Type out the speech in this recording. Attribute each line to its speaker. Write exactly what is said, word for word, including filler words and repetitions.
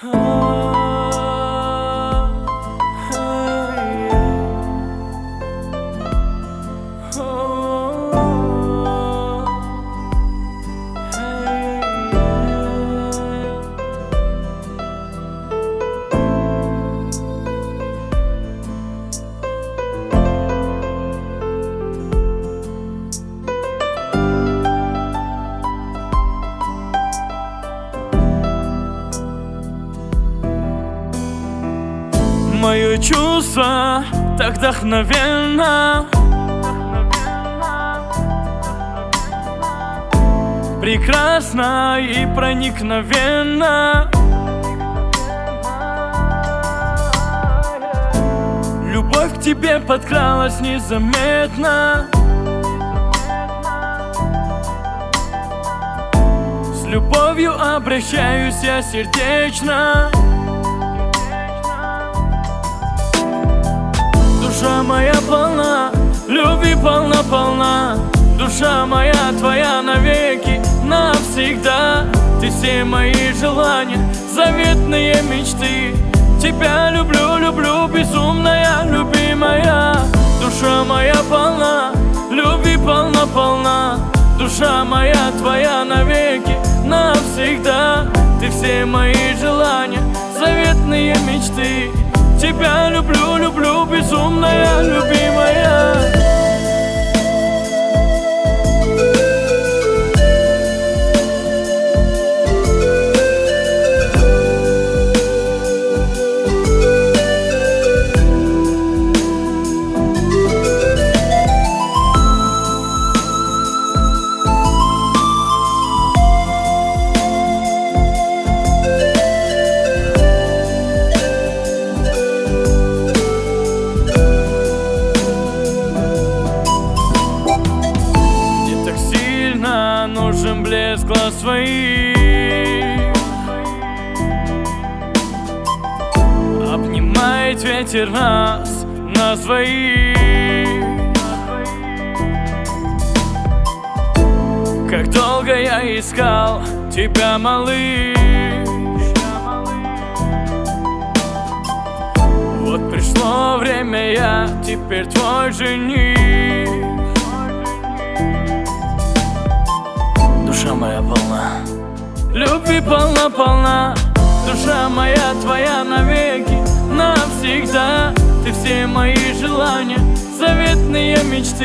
Speaker 1: Мое чувство так вдохновенно, прекрасно и проникновенно. Любовь к тебе подкралась незаметно. С любовью обращаюсь я сердечно. Душа моя полна, любви полна-полна. Душа моя твоя навеки, навсегда. Ты все мои желания, заветные мечты. Тебя люблю, люблю, безумная, любимая. Душа моя полна, любви полна-полна. Душа моя твоя навеки, навсегда. Ты все мои желания, заветные мечты. Тебя люблю, люблю, безумная, любимая. Нужен блеск глаз твоих, обнимает ветер нас, нас двоих. Как долго я искал тебя, малыш. Вот пришло время, я теперь твой жених. Душа моя полна, любви полна-полна. Душа моя твоя навеки, навсегда. Ты все мои желания, заветные мечты.